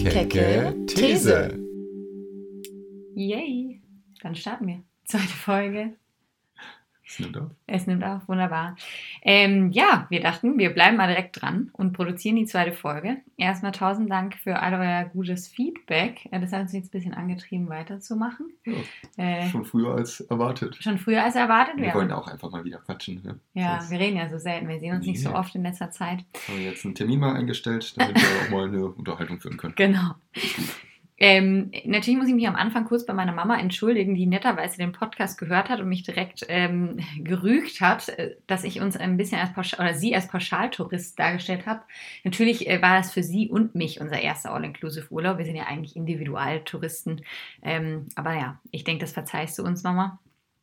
Kecke These. Yay, dann starten wir. Zweite Folge. Es nimmt auf. Wunderbar. Wir dachten, wir bleiben mal direkt dran und produzieren die zweite Folge. Erstmal 1000 Dank für all euer gutes Feedback. Das hat uns jetzt ein bisschen angetrieben, weiterzumachen. Ja, schon früher als erwartet. Wir wollen auch einfach mal wieder quatschen. Ne? Ja, wir reden ja so selten. Wir sehen uns nicht so oft in letzter Zeit. Haben wir jetzt einen Termin mal eingestellt, damit wir auch mal eine Unterhaltung führen können. Genau. Natürlich muss ich mich am Anfang kurz bei meiner Mama entschuldigen, die netterweise den Podcast gehört hat und mich direkt gerügt hat, dass ich uns ein bisschen sie als Pauschaltourist dargestellt habe. Natürlich war das für sie und mich unser erster All-Inclusive-Urlaub. Wir sind ja eigentlich Individualtouristen. Aber ja, ich denke, das verzeihst du uns, Mama.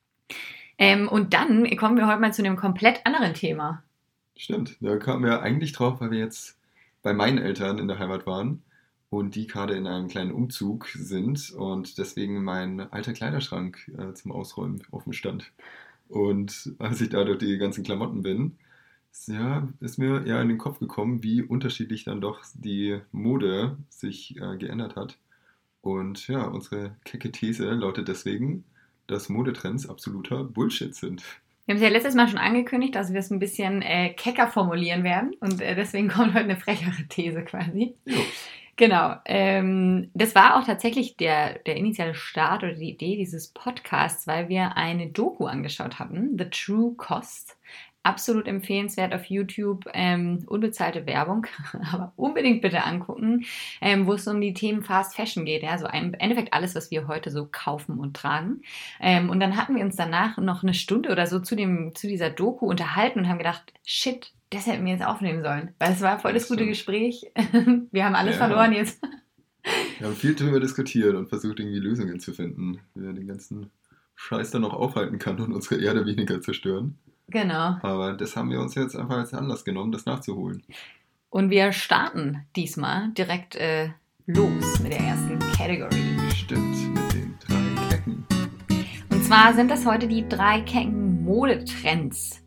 Und dann kommen wir heute mal zu einem komplett anderen Thema. Stimmt, da kamen wir eigentlich drauf, weil wir jetzt bei meinen Eltern in der Heimat waren. Und die gerade in einem kleinen Umzug sind und deswegen mein alter Kleiderschrank zum Ausräumen offen stand. Und als ich da durch die ganzen Klamotten bin, ist mir eher in den Kopf gekommen, wie unterschiedlich dann doch die Mode sich geändert hat. Und ja, unsere kecke These lautet deswegen, dass Modetrends absoluter Bullshit sind. Wir haben es ja letztes Mal schon angekündigt, dass wir es ein bisschen kecker formulieren werden. Und deswegen kommt heute eine frechere These quasi. Jo. Genau, das war auch tatsächlich der initiale Start oder die Idee dieses Podcasts, weil wir eine Doku angeschaut hatten, The True Cost. Absolut empfehlenswert auf YouTube, unbezahlte Werbung, aber unbedingt bitte angucken, wo es um die Themen Fast Fashion geht. Ja, so im Endeffekt alles, was wir heute so kaufen und tragen. Und dann hatten wir uns danach noch eine Stunde oder so zu dieser Doku unterhalten und haben gedacht, shit, das hätten wir jetzt aufnehmen sollen, weil es war voll das gute Gespräch. Wir haben alles verloren jetzt. Wir haben viel darüber diskutiert und versucht, irgendwie Lösungen zu finden, wie wir den ganzen Scheiß dann noch aufhalten kann und unsere Erde weniger zerstören. Genau. Aber das haben wir uns jetzt einfach als Anlass genommen, das nachzuholen. Und wir starten diesmal direkt los mit der ersten Category. Stimmt, mit den 3 Kecken. Und zwar sind das heute die 3 kecken Modetrends.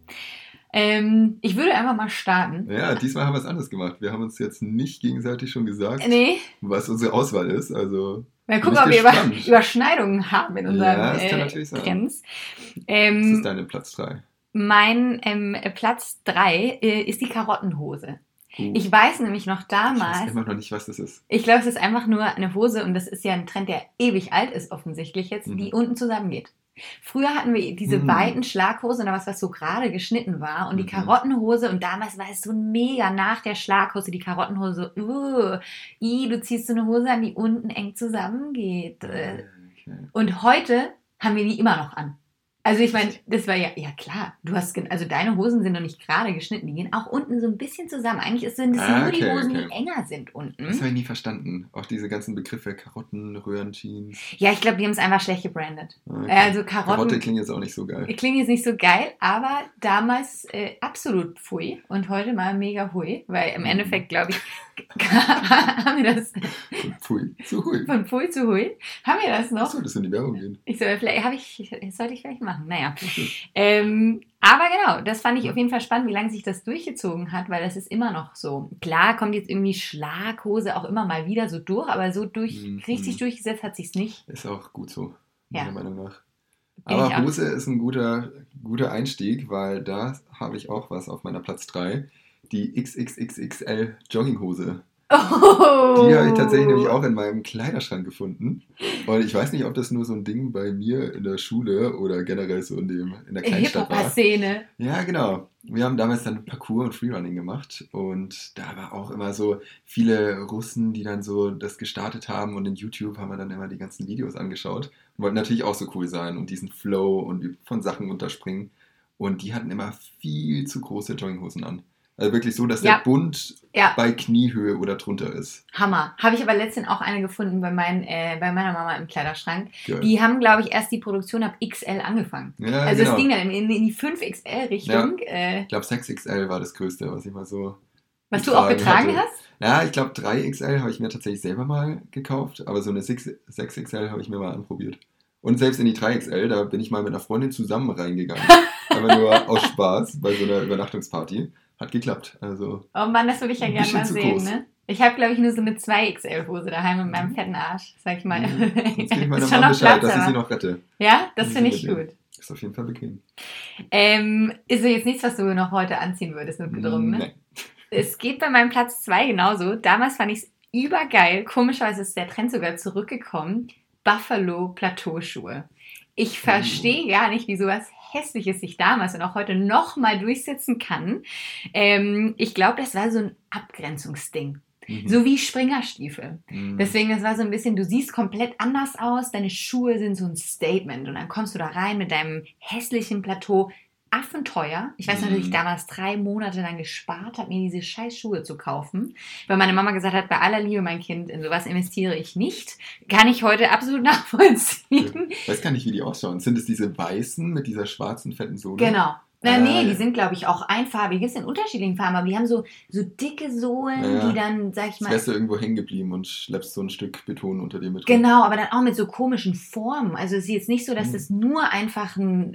Ich würde einfach mal starten. Ja, diesmal haben wir es anders gemacht. Wir haben uns jetzt nicht gegenseitig schon gesagt, was unsere Auswahl ist. Also mal gucken, ob wir Überschneidungen haben in unseren Trends. Was ist deine Platz 3? Mein Platz 3 ist die Karottenhose. Ich weiß nämlich noch damals... Ich weiß immer noch nicht, was das ist. Ich glaube, es ist einfach nur eine Hose und das ist ja ein Trend, der ewig alt ist offensichtlich jetzt, die unten zusammengeht. Früher hatten wir diese weiten Schlaghosen oder was so gerade geschnitten war und die Karottenhose und damals war es so mega nach der Schlaghose, die Karottenhose so, du ziehst so eine Hose an, die unten eng zusammengeht. Okay. Und heute haben wir die immer noch an. Also ich meine, das war ja klar, also deine Hosen sind noch nicht gerade geschnitten, die gehen auch unten so ein bisschen zusammen. Eigentlich sind es nur die Hosen, die enger sind unten. Das habe ich nie verstanden. Auch diese ganzen Begriffe, Karotten, Röhrenjeans. Ja, ich glaube, die haben es einfach schlecht gebrandet. Okay. Also Karotte klingt jetzt auch nicht so geil. Klingt jetzt nicht so geil, aber damals absolut pfui und heute mal mega hui, weil im Endeffekt, glaube ich, haben wir das... Von pfui zu hui. Von pfui zu hui. Haben wir das noch? Solltest du in die Werbung gehen? Sollte ich vielleicht machen. Naja. Aber genau, das fand ich auf jeden Fall spannend, wie lange sich das durchgezogen hat, weil das ist immer noch so. Klar kommt jetzt irgendwie Schlaghose auch immer mal wieder so durch, aber so richtig durchgesetzt hat sich's nicht. Ist auch gut so, meiner Meinung nach. Bin aber Hose ist ein guter Einstieg, weil da habe ich auch was auf meiner Platz 3. Die XXXXL Jogginghose. Oh. Die habe ich tatsächlich nämlich auch in meinem Kleiderschrank gefunden. Und ich weiß nicht, ob das nur so ein Ding bei mir in der Schule oder generell so in der Kleinstadt war. Hip-Hop-Szene. Ja, genau. Wir haben damals dann Parkour und Freerunning gemacht und da war auch immer so viele Russen, die dann so das gestartet haben und in YouTube haben wir dann immer die ganzen Videos angeschaut und wollten natürlich auch so cool sein und diesen Flow und von Sachen runterspringen. Und die hatten immer viel zu große Jogginghosen an. Also wirklich so, dass der Bund bei Kniehöhe oder drunter ist. Hammer. Habe ich aber letztens auch eine gefunden bei meiner Mama im Kleiderschrank. Geil. Die haben, glaube ich, erst die Produktion ab XL angefangen. Ja, also genau. Es ging dann in die 5XL-Richtung. Ja. Ich glaube 6XL war das Größte, was ich mal so was du auch getragen hast? Ja, ich glaube 3XL habe ich mir tatsächlich selber mal gekauft, aber so eine 6XL habe ich mir mal anprobiert. Und selbst in die 3XL, da bin ich mal mit einer Freundin zusammen reingegangen. Einfach nur aus Spaß bei so einer Übernachtungsparty. Hat geklappt. Also oh Mann, das würde ich ja gerne mal sehen, ne? Ich habe, glaube ich, nur so eine 2XL-Hose daheim mit meinem fetten Arsch, sag ich mal. Sonst gebe ich meiner Ist schon Mama noch Bescheid, Platz, dass ich sie aber. noch rette. Ja, das Das ist finde so ich bequem. gut. Ist auf jeden Fall bequem. Ist so jetzt nichts, was du noch heute anziehen würdest, notgedrungen, ne? Nein. Es geht bei meinem Platz 2 genauso. Damals fand ich es übergeil. Komischerweise ist der Trend sogar zurückgekommen. Buffalo-Plateauschuhe. Ich verstehe gar nicht, wie sowas Hässliches sich damals und auch heute nochmal durchsetzen kann. Ich glaube, das war so ein Abgrenzungsding. So wie Springerstiefel. Deswegen, das war so ein bisschen, du siehst komplett anders aus, deine Schuhe sind so ein Statement und dann kommst du da rein mit deinem hässlichen Plateau. Affenteuer. Ich weiß noch, dass ich damals 3 Monate lang gespart habe, mir diese scheiß Schuhe zu kaufen, weil meine Mama gesagt hat, bei aller Liebe, mein Kind, in sowas investiere ich nicht. Kann ich heute absolut nachvollziehen. Ich weiß gar nicht, wie die ausschauen. Sind es diese weißen mit dieser schwarzen, fetten Sohle? Genau. Nee, die sind, glaube ich, auch einfarbig. Die gibt es in unterschiedlichen Farben, aber die haben so dicke Sohlen, die dann, sag ich mal... Jetzt wärst du irgendwo hängen geblieben und schleppst so ein Stück Beton unter dir mit. Genau, aber dann auch mit so komischen Formen. Also es ist jetzt nicht so, dass das nur einfach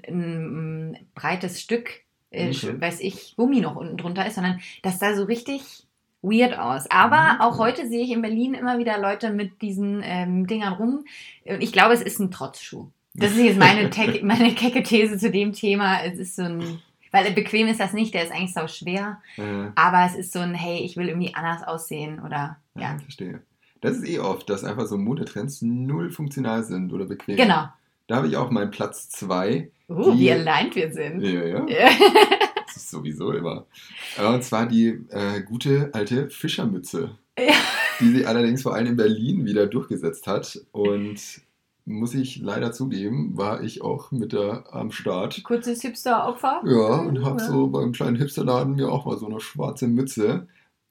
ein breites Stück, weiß ich, Gummi noch unten drunter ist, sondern das sah so richtig weird aus. Aber auch heute sehe ich in Berlin immer wieder Leute mit diesen Dingern rum. Ich glaube, es ist ein Trotzschuh. Das ist jetzt meine kecke These zu dem Thema. Es ist so ein, weil bequem ist das nicht, der ist eigentlich sau schwer. Aber es ist so ein, hey, ich will irgendwie anders aussehen oder, ja. Verstehe. Das ist oft, dass einfach so Modetrends null funktional sind oder bequem. Genau. Da habe ich auch meinen Platz 2. Wie aligned wir sind. Ja. Das ist sowieso immer. Und zwar die gute alte Fischermütze. Ja. Die sich allerdings vor allem in Berlin wieder durchgesetzt hat. Und muss ich leider zugeben, war ich auch mit am Start. Kurzes Hipster-Opfer? Ja, und habe so beim kleinen Hipsterladen mir auch mal so eine schwarze Mütze,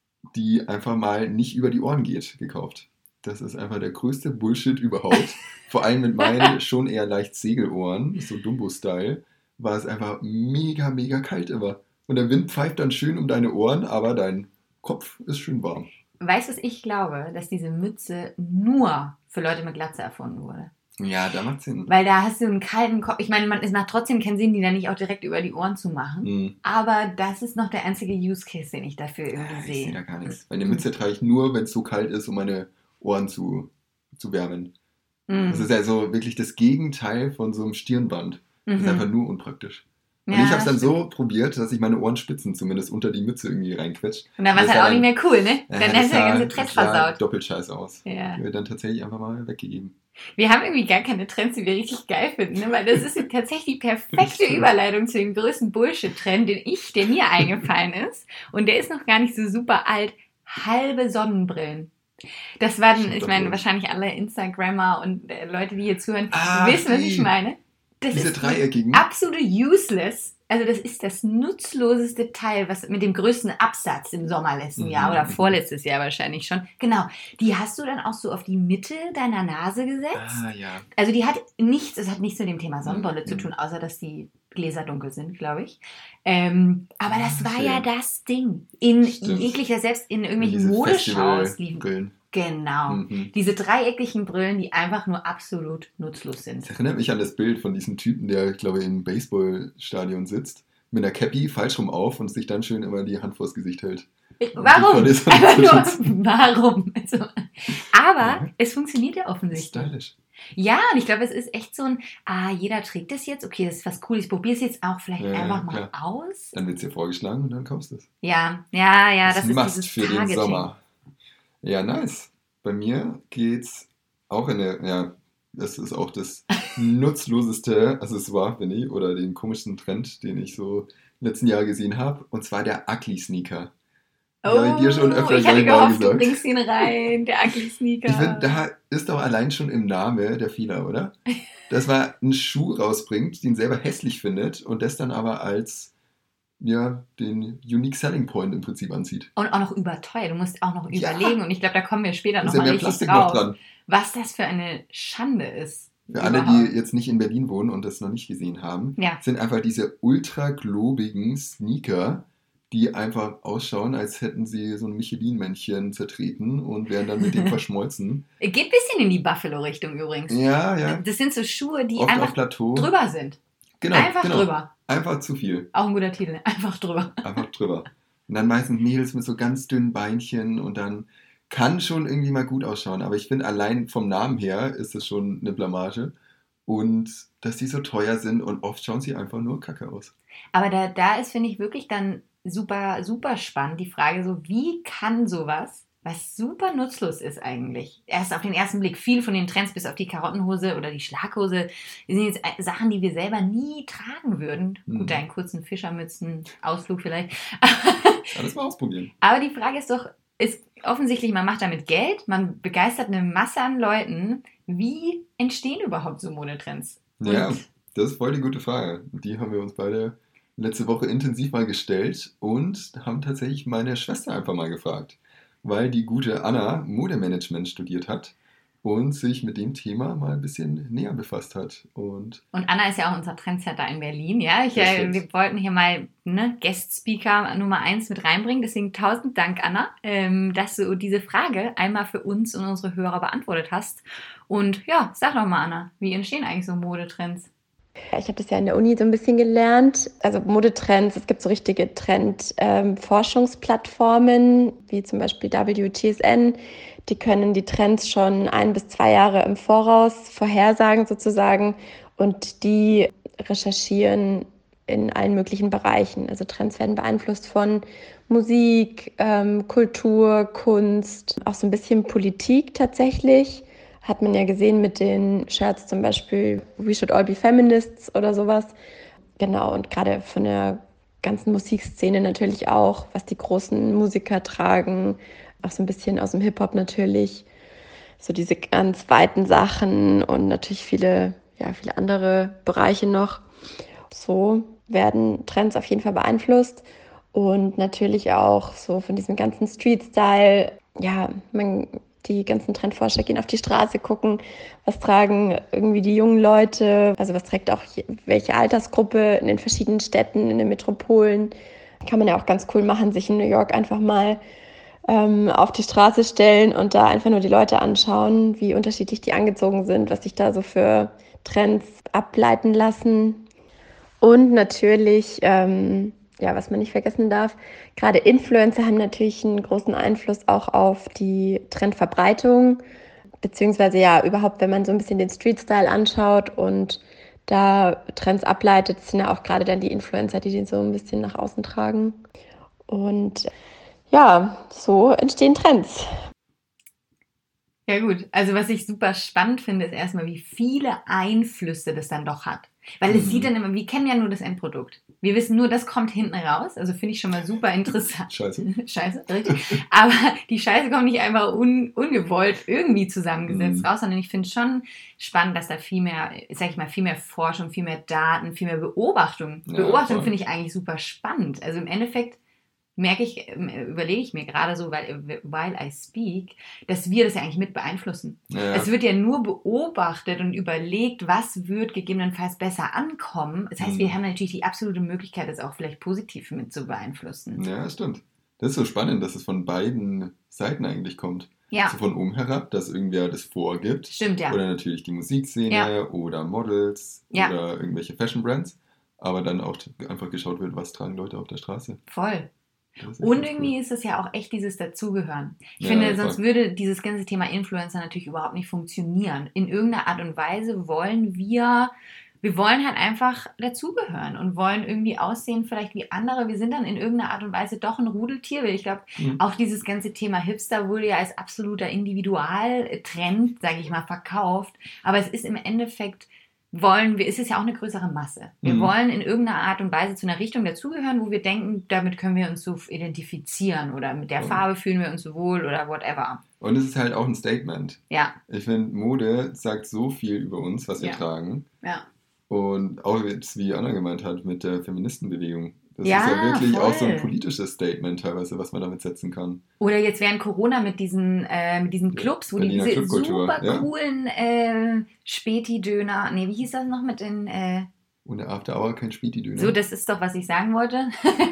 die einfach mal nicht über die Ohren geht, gekauft. Das ist einfach der größte Bullshit überhaupt. Vor allem mit meinen schon eher leicht Segelohren, so Dumbo-Style, war es einfach mega, mega kalt immer. Und der Wind pfeift dann schön um deine Ohren, aber dein Kopf ist schön warm. Weißt du, was ich glaube? Dass diese Mütze nur für Leute mit Glatze erfunden wurde. Ja, da macht Sinn. Weil da hast du einen kalten Kopf. Ich meine, es macht trotzdem keinen Sinn, die dann nicht auch direkt über die Ohren zu machen. Aber das ist noch der einzige Use Case, den ich dafür irgendwie sehe. Ich sehe da gar nichts. Weil eine Mütze trage ich nur, wenn es so kalt ist, um meine Ohren zu wärmen. Das ist ja so wirklich das Gegenteil von so einem Stirnband. Das ist einfach nur unpraktisch. Und ich habe es dann so probiert, dass ich meine Ohrenspitzen zumindest unter die Mütze irgendwie reinquetscht. Und dann war es halt auch nicht mehr cool, ne? Dann hast du der ganze Trend versaut. Doppelt scheiße aus. Ja. Die wird dann tatsächlich einfach mal weggegeben. Wir haben irgendwie gar keine Trends, die wir richtig geil finden, ne? Weil das ist tatsächlich die perfekte Überleitung zu dem größten Bullshit-Trend, der mir eingefallen ist. Und der ist noch gar nicht so super alt. Halbe Sonnenbrillen. Das waren, ich meine, wahrscheinlich alle Instagrammer und Leute, die hier zuhören, wissen, was ich meine. Diese dreieckigen. Absolut useless. Also das ist das nutzloseste Teil, was mit dem größten Absatz im Sommer letzten Jahr oder vorletztes Jahr wahrscheinlich schon. Genau. Die hast du dann auch so auf die Mitte deiner Nase gesetzt. Ja. Also es hat nichts mit dem Thema Sonnenbrille zu tun, außer dass die Gläser dunkel sind, glaube ich. Aber das war ja das Ding. In jeglicher, selbst in irgendwelchen Modeschaus liefen. Genau. Diese dreieckigen Brillen, die einfach nur absolut nutzlos sind. Das erinnert mich an das Bild von diesem Typen, der, glaube ich, im Baseballstadion sitzt, mit einer Cappy falsch rum auf und sich dann schön immer die Hand vors Gesicht hält. Warum? Warum? Also, aber es funktioniert ja offensichtlich. Stylisch. Ja, und ich glaube, es ist echt so ein, jeder trägt das jetzt, okay, das ist was Cooles, ich probiere es jetzt auch vielleicht einfach mal aus. Dann wird es dir vorgeschlagen und dann kaufst du es. Ja, das ist dieses für den Sommer. Ja, nice. Bei mir geht's auch das ist auch das nutzloseste Accessoire, finde ich, oder den komischsten Trend, den ich so letzten Jahr gesehen habe, und zwar der Ugly Sneaker. Habe ich dir schon öfter ich hatte gehofft, du bringst ihn rein, der Ugly Sneaker. Ich finde, da ist doch allein schon im Namen der Fehler, oder? Dass man einen Schuh rausbringt, den selber hässlich findet und das dann aber als den Unique Selling Point im Prinzip anzieht. Und auch noch überteuert. Du musst auch noch überlegen, und ich glaube, da kommen wir später noch mal richtig Plastik drauf, noch dran. Was das für eine Schande ist. Für alle, die jetzt nicht in Berlin wohnen und das noch nicht gesehen haben, sind einfach diese ultra globigen Sneaker, die einfach ausschauen, als hätten sie so ein Michelin-Männchen zertreten und wären dann mit dem verschmolzen. Geht ein bisschen in die Buffalo-Richtung übrigens. Ja. Das sind so Schuhe, die oft einfach drüber sind. Genau. Drüber. Einfach zu viel. Auch ein guter Titel. Einfach drüber. Und dann meistens Mädels mit so ganz dünnen Beinchen und dann kann schon irgendwie mal gut ausschauen, aber ich finde, allein vom Namen her ist es schon eine Blamage. Und dass die so teuer sind und oft schauen sie einfach nur kacke aus. Aber da ist, finde ich, wirklich dann super, super spannend die Frage so, wie kann sowas, was super nutzlos ist eigentlich, erst auf den ersten Blick, viel von den Trends bis auf die Karottenhose oder die Schlaghose, die sind jetzt Sachen, die wir selber nie tragen würden. Gut, einen kurzen Fischermützen-Ausflug vielleicht. Alles mal ausprobieren. Aber die Frage ist doch, ist offensichtlich, man macht damit Geld, man begeistert eine Masse an Leuten. Wie entstehen überhaupt so Modetrends? Ja, das ist voll die gute Frage. Die haben wir uns beide letzte Woche intensiv mal gestellt und haben tatsächlich meine Schwester einfach mal gefragt, weil die gute Anna Modemanagement studiert hat und sich mit dem Thema mal ein bisschen näher befasst hat. Und Anna ist ja auch unser Trendsetter in Berlin, ja. Wir wollten hier mal Guest Speaker Nummer 1 mit reinbringen, deswegen 1000 Dank, Anna, dass du diese Frage einmal für uns und unsere Hörer beantwortet hast. Und ja, sag doch mal, Anna, wie entstehen eigentlich so Modetrends? Ich habe das ja in der Uni so ein bisschen gelernt. Also Modetrends, es gibt so richtige Trend-Forschungsplattformen, wie zum Beispiel WTSN. Die können die Trends schon 1 bis 2 Jahre im Voraus vorhersagen sozusagen. Und die recherchieren in allen möglichen Bereichen. Also Trends werden beeinflusst von Musik, Kultur, Kunst, auch so ein bisschen Politik tatsächlich. Hat man ja gesehen mit den Shirts zum Beispiel We Should All Be Feminists oder sowas. Genau, und gerade von der ganzen Musikszene natürlich auch, was die großen Musiker tragen, auch so ein bisschen aus dem Hip-Hop natürlich. So diese ganz weiten Sachen und natürlich viele andere Bereiche noch. So werden Trends auf jeden Fall beeinflusst und natürlich auch so von diesem ganzen Street-Style. Ja, die ganzen Trendforscher gehen auf die Straße, gucken, was tragen irgendwie die jungen Leute, also was trägt auch welche Altersgruppe in den verschiedenen Städten, in den Metropolen. Kann man ja auch ganz cool machen, sich in New York einfach mal auf die Straße stellen und da einfach nur die Leute anschauen, wie unterschiedlich die angezogen sind, was sich da so für Trends ableiten lassen. Und natürlich, was man nicht vergessen darf, gerade Influencer haben natürlich einen großen Einfluss auch auf die Trendverbreitung, beziehungsweise ja, überhaupt, wenn man so ein bisschen den Street-Style anschaut und da Trends ableitet, sind ja auch gerade dann die Influencer, die den so ein bisschen nach außen tragen. Und ja, so entstehen Trends. Ja gut, also was ich super spannend finde, ist erstmal, wie viele Einflüsse das dann doch hat. Weil es sieht dann immer, wir kennen ja nur das Endprodukt. Wir wissen nur, das kommt hinten raus. Also finde ich schon mal super interessant. Scheiße, richtig. Aber die Scheiße kommt nicht einfach ungewollt irgendwie zusammengesetzt raus, sondern ich finde es schon spannend, dass da viel mehr, sag ich mal, viel mehr Forschung, viel mehr Daten, viel mehr Beobachtung. Beobachtung finde ich eigentlich super spannend. Also im Endeffekt überlege ich mir gerade so, while I speak, dass wir das ja eigentlich mit beeinflussen. Ja. Es wird ja nur beobachtet und überlegt, was wird gegebenenfalls besser ankommen. Das heißt, wir haben natürlich die absolute Möglichkeit, das auch vielleicht positiv mit zu beeinflussen. Ja, das stimmt. Das ist so spannend, dass es von beiden Seiten eigentlich kommt. Ja. Also von oben herab, dass irgendwer das vorgibt. Stimmt, ja. Oder natürlich die Musikszene oder Models oder irgendwelche Fashion Brands. Aber dann auch einfach geschaut wird, was tragen Leute auf der Straße. Voll. Und irgendwie ist es ja auch echt dieses Dazugehören. Ich finde, sonst würde dieses ganze Thema Influencer natürlich überhaupt nicht funktionieren. In irgendeiner Art und Weise wollen wir wollen halt einfach dazugehören und wollen irgendwie aussehen vielleicht wie andere. Wir sind dann in irgendeiner Art und Weise doch ein Rudeltier. Ich glaube, auch dieses ganze Thema Hipster wurde ja als absoluter Individualtrend, sage ich mal, verkauft. Aber es ist im Endeffekt es ist ja auch eine größere Masse. Wir wollen in irgendeiner Art und Weise zu einer Richtung dazugehören, wo wir denken, damit können wir uns so identifizieren oder mit der Farbe fühlen wir uns so wohl oder whatever. Und es ist halt auch ein Statement. Ja. Ich finde, Mode sagt so viel über uns, was wir tragen. Ja. Und auch jetzt, wie Anna gemeint hat, mit der Feministenbewegung. Das ist ja wirklich voll. Auch so ein politisches Statement teilweise, was man damit setzen kann. Oder jetzt während Corona mit diesen Clubs, wo die diese super coolen Späti-Döner, wie hieß das noch mit den... Ohne After Hour kein Späti-Döner. So, das ist doch, was ich sagen wollte.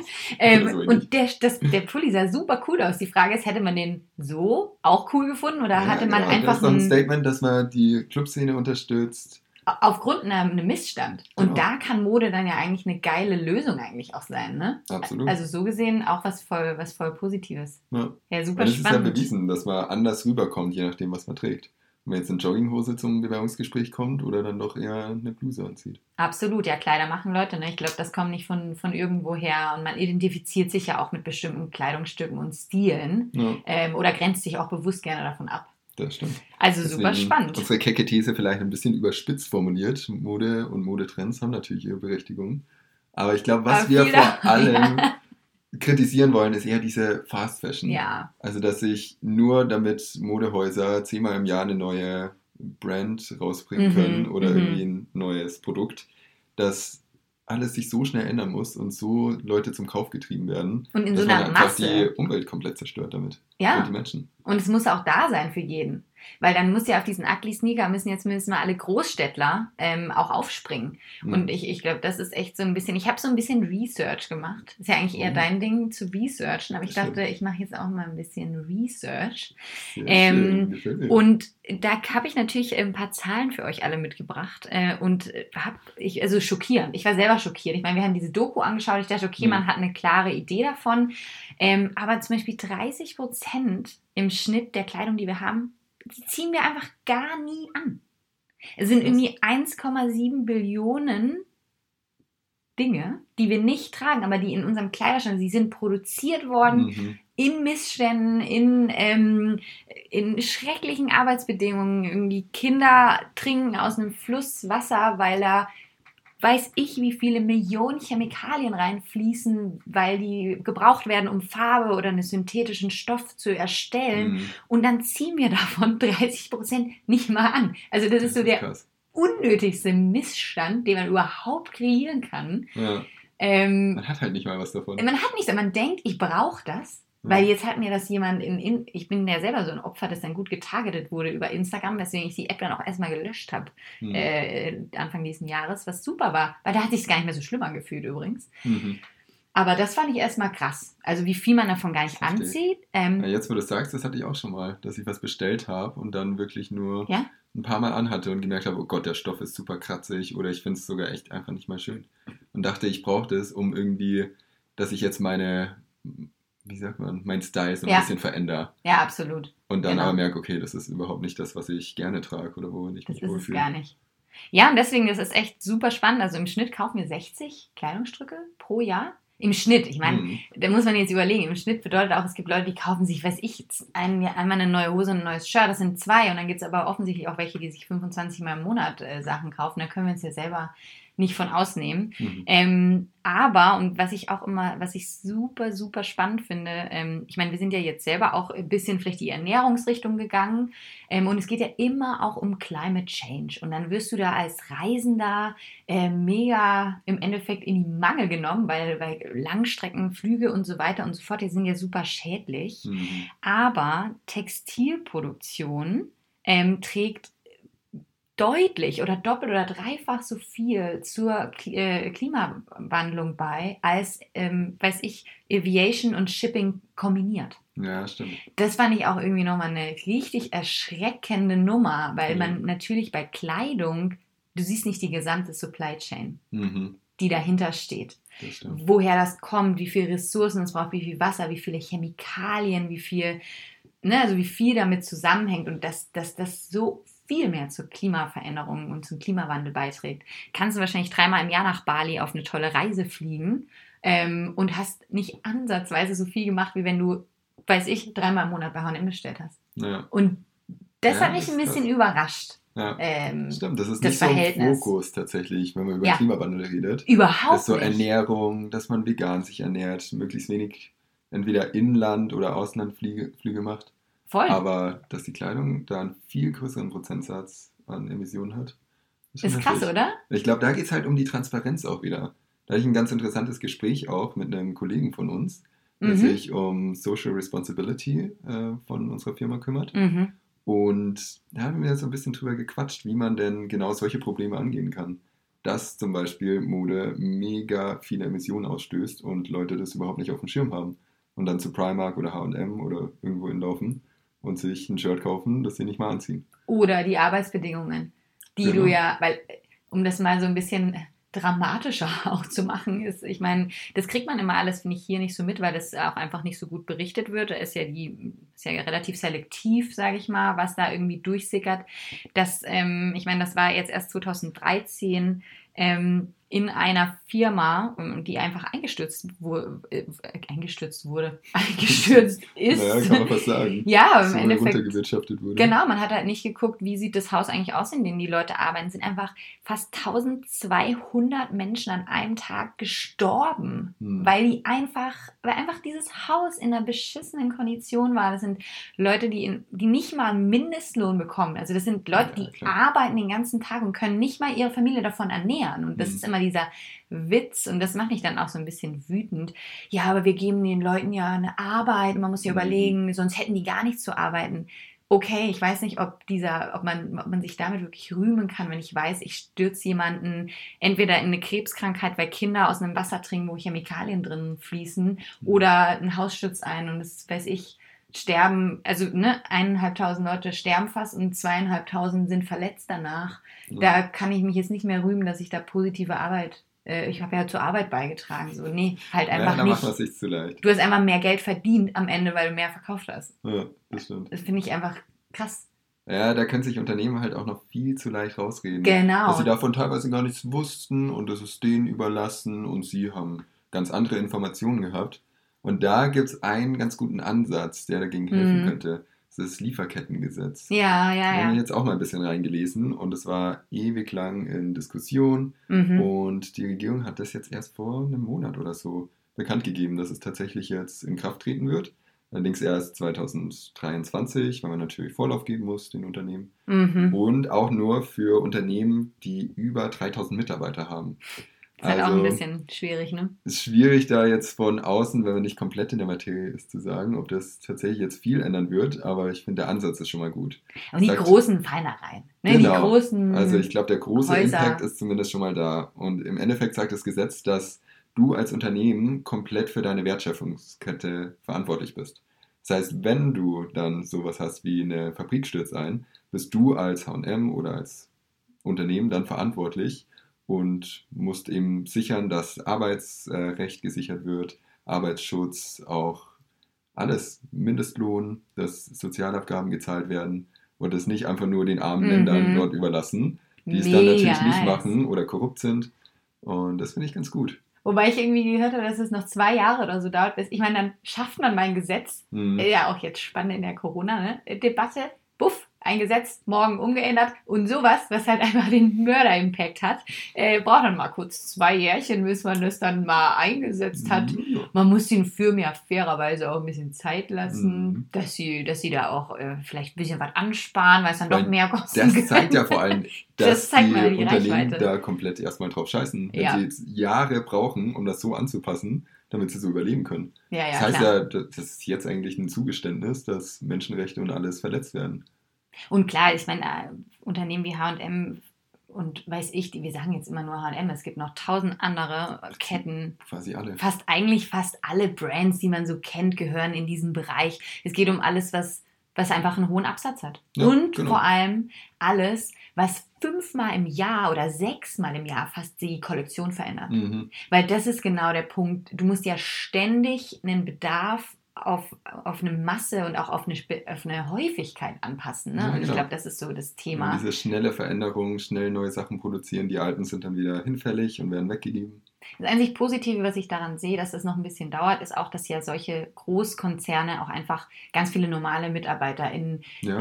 Und der Pulli sah super cool aus. Die Frage ist, hätte man den so auch cool gefunden oder hatte man einfach das ist doch ein Statement, dass man die Clubszene unterstützt. Aufgrund einem Missstand. Und Genau. da kann Mode dann ja eigentlich eine geile Lösung eigentlich auch sein, ne? Absolut. Also so gesehen auch was voll Positives. Ja, Ja, super weil es ist ja spannend. bewiesen, dass man anders rüberkommt, je nachdem, was man trägt. Wenn man jetzt in Jogginghose zum Bewerbungsgespräch kommt oder dann doch eher eine Bluse anzieht. Absolut, ja, Kleider machen Leute, ne? Ich glaube, das kommt nicht von irgendwo her und man identifiziert sich ja auch mit bestimmten Kleidungsstücken und Stilen Ja, oder grenzt sich auch bewusst gerne davon ab. das stimmt. Also super Deswegen spannend. unsere kecke These vielleicht ein bisschen überspitzt formuliert. Mode und Modetrends haben natürlich ihre Berechtigung. Aber ich glaube, was Aber wir viele- vor allem kritisieren wollen, ist eher diese Fast Fashion. Ja, Also, dass sich nur damit Modehäuser 10-mal im Jahr eine neue Brand rausbringen können oder irgendwie ein neues Produkt, dass alles sich so schnell ändern muss und so Leute zum Kauf getrieben werden, und in dass so man einer einfach Masse. die Umwelt komplett zerstört damit. Und Ja, die Menschen. und es muss auch da sein für jeden. Weil dann muss ja auf diesen Ugly-Sneaker müssen jetzt mindestens mal alle Großstädtler auch aufspringen. Und ich glaube, das ist echt so ein bisschen, ich habe so ein bisschen Research gemacht. Ist ja eigentlich eher dein Ding zu researchen, aber ich Das stimmt. dachte, ich mache jetzt auch mal ein bisschen Research. Sehr schön, gefällt mir. Und da habe ich natürlich ein paar Zahlen für euch alle mitgebracht also schockierend. Ich war selber schockiert. Ich meine, wir haben diese Doku angeschaut. Ich dachte, okay, man hat eine klare Idee davon. Aber zum Beispiel 30% im Schnitt der Kleidung, die wir haben, die ziehen wir einfach gar nie an. Es sind irgendwie 1,7 Billionen Dinge, die wir nicht tragen, aber die in unserem Kleiderschrank, sie sind produziert worden in Missständen, in schrecklichen Arbeitsbedingungen. Irgendwie Kinder trinken aus einem Fluss Wasser, weil da weiß ich, wie viele Millionen Chemikalien reinfließen, weil die gebraucht werden, um Farbe oder einen synthetischen Stoff zu erstellen. Und dann ziehen wir davon 30% nicht mal an. Also das ist so der krass. unnötigste Missstand, den man überhaupt kreieren kann. Ja. Man hat halt nicht mal was davon. Man hat nichts, man denkt, ich brauche das. Weil jetzt hat mir das jemand ich bin ja selber so ein Opfer, das dann gut getargetet wurde über Instagram, weswegen ich die App dann auch erstmal gelöscht habe, Anfang dieses Jahres, was super war, weil da hat sich es gar nicht mehr so schlimm angefühlt übrigens. Aber das fand ich erstmal krass, also wie viel man davon gar nicht anzieht. Ja, jetzt, wo du es sagst, das hatte ich auch schon mal, dass ich was bestellt habe und dann wirklich nur ein paar Mal anhatte und gemerkt habe, oh Gott, der Stoff ist super kratzig oder ich finde es sogar echt einfach nicht mal schön. Und dachte, ich brauche das, um irgendwie, dass ich jetzt mein Style so ein bisschen verändere. Ja, absolut. Und dann aber merke, okay, das ist überhaupt nicht das, was ich gerne trage oder worin ich mich wohlfühle. Das ist es gar nicht. Ja, und deswegen ist es echt super spannend. Also im Schnitt kaufen wir 60 Kleidungsstücke pro Jahr. Im Schnitt, ich meine, da muss man jetzt überlegen, im Schnitt bedeutet auch, es gibt Leute, die kaufen sich, weiß ich, einmal eine neue Hose und ein neues Shirt, das sind 2 und dann gibt es aber offensichtlich auch welche, die sich 25 Mal im Monat Sachen kaufen, da können wir uns ja selber nicht von ausnehmen. Aber, und was ich super, super spannend finde, ich meine, wir sind ja jetzt selber auch ein bisschen vielleicht die Ernährungsrichtung gegangen und es geht ja immer auch um Climate Change und dann wirst du da als Reisender mega im Endeffekt in die Mangel genommen, weil Langstreckenflüge und so weiter und so fort, die sind ja super schädlich. Aber Textilproduktion trägt deutlich oder doppelt oder dreifach so viel zur Klimawandlung bei, als, Aviation und Shipping kombiniert. Ja, stimmt. Das fand ich auch irgendwie nochmal eine richtig erschreckende Nummer, weil man natürlich bei Kleidung, du siehst nicht die gesamte Supply Chain, die dahinter steht. Das stimmt. Woher das kommt, wie viele Ressourcen es braucht, wie viel Wasser, wie viele Chemikalien, wie viel damit zusammenhängt und dass das so viel mehr zur Klimaveränderung und zum Klimawandel beiträgt. Kannst du wahrscheinlich 3-mal im Jahr nach Bali auf eine tolle Reise fliegen und hast nicht ansatzweise so viel gemacht, wie wenn du, 3-mal im Monat bei H&M bestellt hast. Ja. Und das hat mich ein bisschen überrascht. Ja, stimmt, das ist das nicht so im Verhältnis. Fokus tatsächlich, wenn man über Klimawandel redet. Überhaupt Das ist so nicht. Ernährung, dass man vegan sich ernährt, möglichst wenig entweder Inland- oder Auslandflüge macht. Voll. Aber dass die Kleidung da einen viel größeren Prozentsatz an Emissionen hat. Ist krass, oder? Ich glaube, da geht es halt um die Transparenz auch wieder. Da hatte ich ein ganz interessantes Gespräch auch mit einem Kollegen von uns, der sich um Social Responsibility von unserer Firma kümmert. Und da haben wir so ein bisschen drüber gequatscht, wie man denn genau solche Probleme angehen kann. Dass zum Beispiel Mode mega viele Emissionen ausstößt und Leute das überhaupt nicht auf dem Schirm haben. Und dann zu Primark oder H&M oder irgendwo hinlaufen und sich ein Shirt kaufen, das sie nicht mal anziehen. Oder die Arbeitsbedingungen. die du ja, weil, um das mal so ein bisschen dramatischer auch zu machen, ist, ich meine, das kriegt man immer alles, finde ich, hier nicht so mit, weil das auch einfach nicht so gut berichtet wird. Da ist ja relativ selektiv, sage ich mal, was da irgendwie durchsickert. Ich meine, das war jetzt erst 2013 in einer Firma, die einfach eingestürzt ist. Naja, kann man fast sagen. Ja, im so Endeffekt. Runtergewirtschaftet wurde. Genau, man hat halt nicht geguckt, wie sieht das Haus eigentlich aus, in dem die Leute arbeiten. Es sind einfach fast 1200 Menschen an einem Tag gestorben, weil einfach dieses Haus in einer beschissenen Kondition war. Das sind Leute, die nicht mal einen Mindestlohn bekommen. Also das sind Leute, die arbeiten den ganzen Tag und können nicht mal ihre Familie davon ernähren. Und das ist immer dieser Witz, und das macht mich dann auch so ein bisschen wütend. Ja, aber wir geben den Leuten ja eine Arbeit, man muss ja überlegen, sonst hätten die gar nichts zu arbeiten. Okay, ich weiß nicht, ob man sich damit wirklich rühmen kann, wenn ich weiß, ich stürze jemanden entweder in eine Krebskrankheit, weil Kinder aus einem Wasser trinken, wo Chemikalien drin fließen, oder ein Haus stürzt ein und das weiß ich, sterben, also 1.500 Leute sterben fast und 2.500 sind verletzt danach. Da kann ich mich jetzt nicht mehr rühmen, dass ich da positive Arbeit, ich habe ja zur Arbeit beigetragen. So, nee, halt einfach da nicht. macht man es sich zu leicht. Du hast einfach mehr Geld verdient am Ende, weil du mehr verkauft hast. Ja, das stimmt. Das finde ich einfach krass. Ja, da können sich Unternehmen halt auch noch viel zu leicht rausreden. Genau. Dass sie davon teilweise gar nichts wussten und das ist denen überlassen und sie haben ganz andere Informationen gehabt. Und da gibt es einen ganz guten Ansatz, der dagegen helfen könnte. Das ist das Lieferkettengesetz. Ja. Da habe ich jetzt auch mal ein bisschen reingelesen und es war ewig lang in Diskussion. Und die Regierung hat das jetzt erst vor einem Monat oder so bekannt gegeben, dass es tatsächlich jetzt in Kraft treten wird. Allerdings erst 2023, weil man natürlich Vorlauf geben muss den Unternehmen. Und auch nur für Unternehmen, die über 3.000 Mitarbeiter haben. Ist halt auch ein bisschen schwierig, ne? Ist schwierig, da jetzt von außen, wenn man nicht komplett in der Materie ist, zu sagen, ob das tatsächlich jetzt viel ändern wird, aber ich finde, der Ansatz ist schon mal gut. Und die großen Feinereien, ne? Genau. Die großen Also ich glaube, der große Häuser. Impact ist zumindest schon mal da. Und im Endeffekt sagt das Gesetz, dass du als Unternehmen komplett für deine Wertschöpfungskette verantwortlich bist. Das heißt, wenn du dann sowas hast wie eine Fabrik stürzt ein, bist du als H&M oder als Unternehmen dann verantwortlich und musst eben sichern, dass Arbeitsrecht gesichert wird, Arbeitsschutz, auch alles, Mindestlohn, dass Sozialabgaben gezahlt werden und das nicht einfach nur den armen Ländern dort überlassen, die es dann natürlich nicht machen oder korrupt sind. Und das finde ich ganz gut. Wobei ich irgendwie gehört habe, dass es noch 2 Jahre oder so dauert. Ich meine, dann schafft man mal ein Gesetz. Ja, auch jetzt spannend in der Corona-Debatte. Buff, ein Gesetz, morgen umgeändert. Und sowas, was halt einfach den Mörder-Impact hat, braucht dann mal kurz 2 Jährchen, bis man das dann mal eingesetzt hat. Man muss den Firmen ja fairerweise auch ein bisschen Zeit lassen, dass sie da auch vielleicht ein bisschen was ansparen, weil es dann doch mehr kostet. Das zeigt ja vor allem, dass die Unternehmen Reichweite da komplett erstmal drauf scheißen. Wenn sie jetzt Jahre brauchen, um das so anzupassen, damit sie so überleben können. Das heißt ja, das ist jetzt eigentlich ein Zugeständnis, dass Menschenrechte und alles verletzt werden. Und klar, ich meine, Unternehmen wie H&M und weiß ich, wir sagen jetzt immer nur H&M, es gibt noch 1000 andere Ketten. Quasi alle. Fast alle Brands, die man so kennt, gehören in diesen Bereich. Es geht um alles, was einfach einen hohen Absatz hat. Ja, und genau. vor allem alles, was 5-mal im Jahr oder 6-mal im Jahr fast die Kollektion verändert. Weil das ist genau der Punkt. Du musst ja ständig einen Bedarf auf eine Masse und auch auf eine Häufigkeit anpassen. Ne? Ja, und ich genau. glaube, das ist so das Thema. Und diese schnelle Veränderung, schnell neue Sachen produzieren, die alten sind dann wieder hinfällig und werden weggegeben. Das einzig Positive, was ich daran sehe, dass es noch ein bisschen dauert, ist auch, dass ja solche Großkonzerne auch einfach ganz viele normale Mitarbeiter im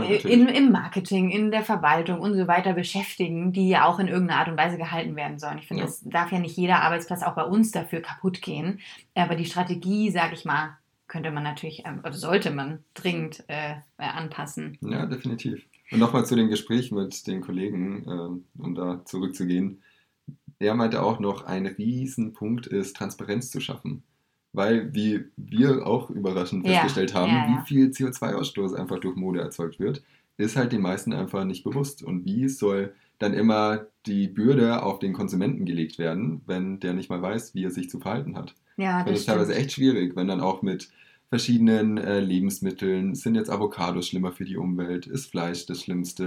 Marketing, in der Verwaltung und so weiter beschäftigen, die ja auch in irgendeiner Art und Weise gehalten werden sollen. Ich finde, das darf ja nicht jeder Arbeitsplatz auch bei uns dafür kaputt gehen. Aber die Strategie, sage ich mal, könnte man natürlich, oder sollte man dringend anpassen. Ja, definitiv. Und nochmal zu dem Gespräch mit den Kollegen, um da zurückzugehen. Er meinte auch noch, ein Riesenpunkt ist, Transparenz zu schaffen. Weil, wie wir auch überraschend festgestellt haben, wie viel CO2-Ausstoß einfach durch Mode erzeugt wird, ist halt den meisten einfach nicht bewusst. Und wie soll dann immer die Bürde auf den Konsumenten gelegt werden, wenn der nicht mal weiß, wie er sich zu verhalten hat. Ja, das ist teilweise echt schwierig, wenn dann auch mit verschiedenen Lebensmitteln, sind jetzt Avocados schlimmer für die Umwelt, ist Fleisch das Schlimmste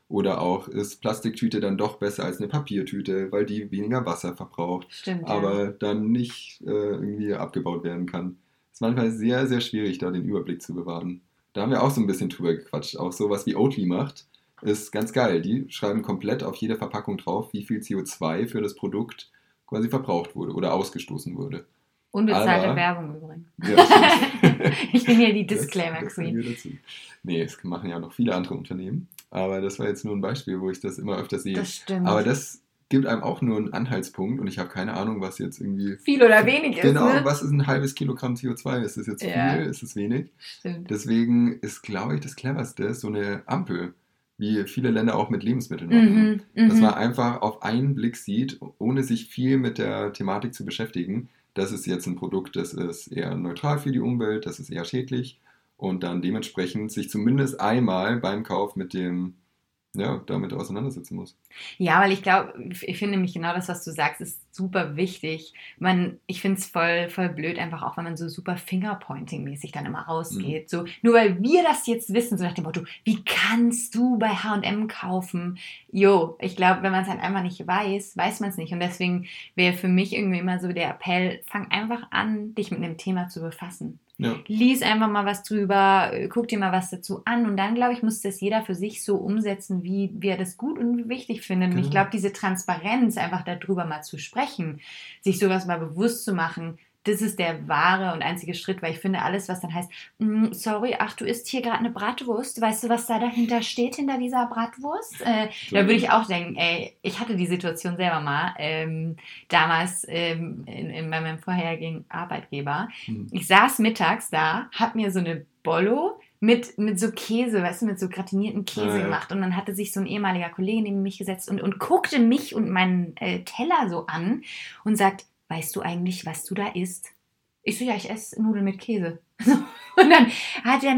Oder auch, ist Plastiktüte dann doch besser als eine Papiertüte, weil die weniger Wasser verbraucht, Stimmt, aber dann nicht irgendwie abgebaut werden kann. Es ist manchmal sehr, sehr schwierig, da den Überblick zu bewahren. Da haben wir auch so ein bisschen drüber gequatscht. Auch sowas wie Oatly macht, ist ganz geil. Die schreiben komplett auf jede Verpackung drauf, wie viel CO2 für das Produkt quasi verbraucht wurde oder ausgestoßen wurde. Unbezahlte Werbung übrigens. Ja, ich bin hier die Disclaimer-Queen. Nee, es machen ja noch viele andere Unternehmen. Aber das war jetzt nur ein Beispiel, wo ich das immer öfter sehe. Das stimmt. Aber das gibt einem auch nur einen Anhaltspunkt und ich habe keine Ahnung, was jetzt irgendwie... Viel oder wenig ist, Genau, ne? Was ist ein halbes Kilogramm CO2? Ist das jetzt viel? Ist es wenig? Stimmt. Deswegen ist, glaube ich, das Cleverste so eine Ampel, wie viele Länder auch mit Lebensmitteln machen. Dass man einfach auf einen Blick sieht, ohne sich viel mit der Thematik zu beschäftigen. Das ist jetzt ein Produkt, das ist eher neutral für die Umwelt, das ist eher schädlich und dann dementsprechend sich zumindest einmal beim Kauf mit dem, damit auseinandersetzen muss. Ja, weil ich glaube, ich finde nämlich genau das, was du sagst, ist super wichtig. Ich finde es voll blöd, einfach auch, wenn man so super Fingerpointing-mäßig dann immer rausgeht. So, nur weil wir das jetzt wissen, so nach dem Motto, wie kannst du bei H&M kaufen? Ich glaube, wenn man es halt einfach nicht weiß, weiß man es nicht. Und deswegen wäre für mich irgendwie immer so der Appell, fang einfach an, dich mit einem Thema zu befassen. Ja. Lies einfach mal was drüber, guck dir mal was dazu an und dann, glaube ich, muss das jeder für sich so umsetzen, wie er das gut und wichtig findet. Und ich glaube, diese Transparenz, einfach darüber mal zu sprechen, sich sowas mal bewusst zu machen, das ist der wahre und einzige Schritt, weil ich finde, alles, was dann heißt, sorry, ach, du isst hier gerade eine Bratwurst, weißt du, was da dahinter steht, hinter dieser Bratwurst? Da würde ich auch denken, ich hatte die Situation selber mal, damals bei meinem vorherigen Arbeitgeber. Ich saß mittags da, hab mir so eine Bollo mit so Käse, weißt du, mit so gratinierten Käse gemacht. Und dann hatte sich so ein ehemaliger Kollege neben mich gesetzt und guckte mich und meinen Teller so an und sagt, weißt du eigentlich, was du da isst? Ich so, ja, ich esse Nudeln mit Käse. Und dann hat er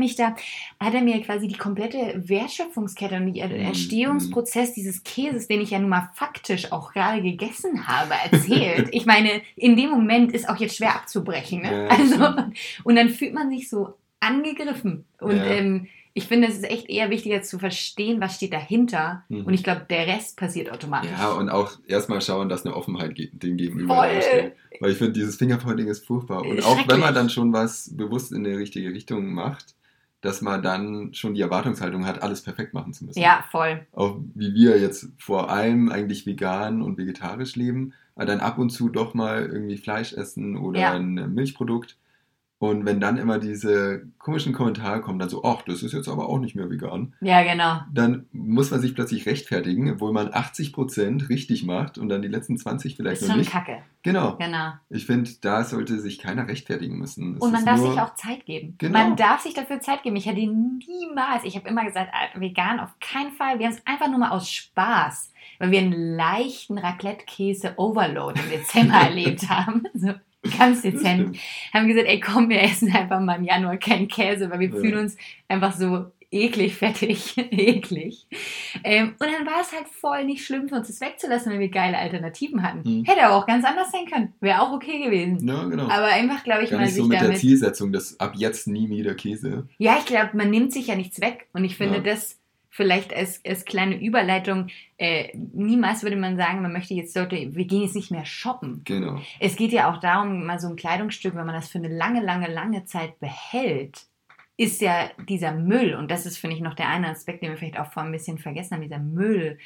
mir quasi die komplette Wertschöpfungskette und den Entstehungsprozess dieses Käses, den ich ja nun mal faktisch auch gerade gegessen habe, erzählt. Ich meine, in dem Moment ist auch jetzt schwer abzubrechen. Ne? Und dann fühlt man sich so angegriffen. Und ich finde, es ist echt eher wichtiger zu verstehen, was steht dahinter. Und ich glaube, der Rest passiert automatisch. Ja, und auch erstmal schauen, dass eine Offenheit dem gegenüber steht. Weil ich finde, dieses Fingerpointing ist furchtbar. Und auch wenn man dann schon was bewusst in die richtige Richtung macht, dass man dann schon die Erwartungshaltung hat, alles perfekt machen zu müssen. Ja, voll. Auch wie wir jetzt vor allem eigentlich vegan und vegetarisch leben, aber dann ab und zu doch mal irgendwie Fleisch essen oder ein Milchprodukt. Und wenn dann immer diese komischen Kommentare kommen, dann so, ach, das ist jetzt aber auch nicht mehr vegan. Ja, genau. Dann muss man sich plötzlich rechtfertigen, obwohl man 80% richtig macht und dann die letzten 20 vielleicht noch nicht. Das ist schon Kacke. Genau. Ich finde, da sollte sich keiner rechtfertigen müssen. Und man darf sich auch Zeit geben. Genau. Man darf sich dafür Zeit geben. Ich hätte niemals, ich habe immer gesagt, vegan auf keinen Fall. Wir haben es einfach nur mal aus Spaß, weil wir einen leichten Raclette-Käse-Overload im Dezember erlebt haben. So. Ganz dezent. Haben gesagt, ey komm, wir essen einfach mal im Januar keinen Käse, weil wir fühlen uns einfach so eklig, fettig, eklig. Und dann war es halt voll nicht schlimm für uns, das wegzulassen, wenn wir geile Alternativen hatten. Hätte aber auch ganz anders sein können. Wäre auch okay gewesen. Ja, genau. Aber einfach, glaube ich, gar mal nicht sich so mit damit... der Zielsetzung, dass ab jetzt nie wieder Käse. Ja, ich glaube, man nimmt sich ja nichts weg. Und ich finde, das vielleicht als kleine Überleitung, niemals würde man sagen, wir gehen jetzt nicht mehr shoppen. Genau. Es geht ja auch darum, mal so ein Kleidungsstück, wenn man das für eine lange, lange, lange Zeit behält, ist ja dieser Müll, und das ist, finde ich, noch der eine Aspekt, den wir vielleicht auch vorhin ein bisschen vergessen haben, dieser Müll,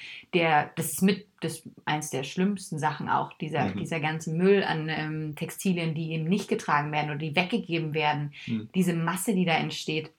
das ist eins der schlimmsten Sachen auch, dieser ganze Müll an Textilien, die eben nicht getragen werden oder die weggegeben werden, diese Masse, die da entsteht,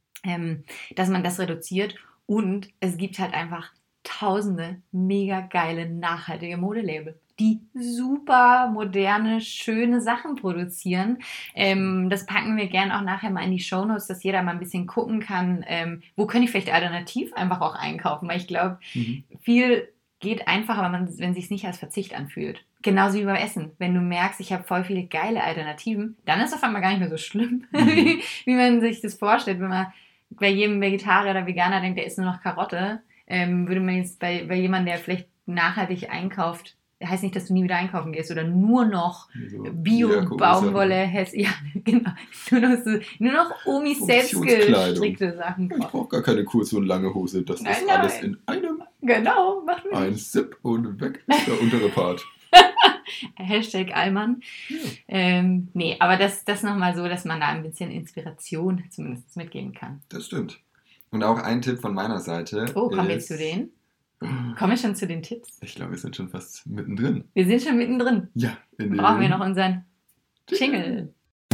dass man das reduziert. Und es gibt halt einfach tausende mega geile, nachhaltige Modelabel, die super moderne, schöne Sachen produzieren. Das packen wir gerne auch nachher mal in die Shownotes, dass jeder mal ein bisschen gucken kann, wo könnte ich vielleicht alternativ einfach auch einkaufen. Weil ich glaube, viel geht einfacher, wenn es sich nicht als Verzicht anfühlt. Genauso wie beim Essen. Wenn du merkst, ich habe voll viele geile Alternativen, dann ist es auf einmal gar nicht mehr so schlimm, wie man sich das vorstellt, wenn man bei jedem Vegetarier oder Veganer denkt, der isst nur noch Karotte, würde man jetzt bei jemandem, der vielleicht nachhaltig einkauft, heißt nicht, dass du nie wieder einkaufen gehst oder nur noch So, Bio-Baumwolle hast. Ja, genau. Nur noch Omis selbstgestrickte Sachen. Ich brauche gar keine kurze und lange Hose. Das ist alles in einem. Genau, macht mir Ein Zip und weg ist der untere Part. Hashtag Allmann. Ja. Nee, aber das nochmal so, dass man da ein bisschen Inspiration zumindest mitgeben kann. Das stimmt. Und auch ein Tipp von meiner Seite. Oh, kommen wir zu denen? Kommen wir schon zu den Tipps? Ich glaube, wir sind schon fast mittendrin. Wir sind schon mittendrin. Ja. Brauchen wir noch unseren Jingle.